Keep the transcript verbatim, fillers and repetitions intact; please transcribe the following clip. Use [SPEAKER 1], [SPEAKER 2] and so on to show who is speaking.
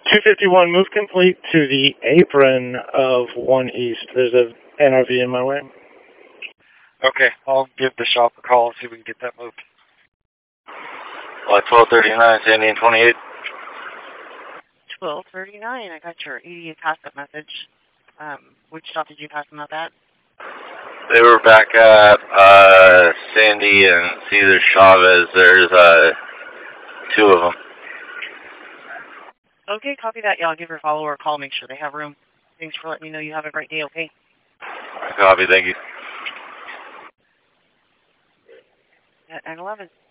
[SPEAKER 1] two fifty-one, move complete to the apron of one East. There's a N R V in my way.
[SPEAKER 2] Okay, I'll give the shop a call and see if we can get that moved.
[SPEAKER 3] Like twelve thirty-nine, Sandy and twenty-eight.
[SPEAKER 4] twelve thirty-nine, I got your E D A pass-up message. Um, which stop did you pass them up at?
[SPEAKER 3] They were back at uh, Sandy and Cesar Chavez. There's uh, two of them.
[SPEAKER 4] Okay, copy that. Yeah, I'll give her a follow or a call, make sure they have room. Thanks for letting me know. You have a great day, okay?
[SPEAKER 3] Copy, thank you.
[SPEAKER 4] At nine eleven.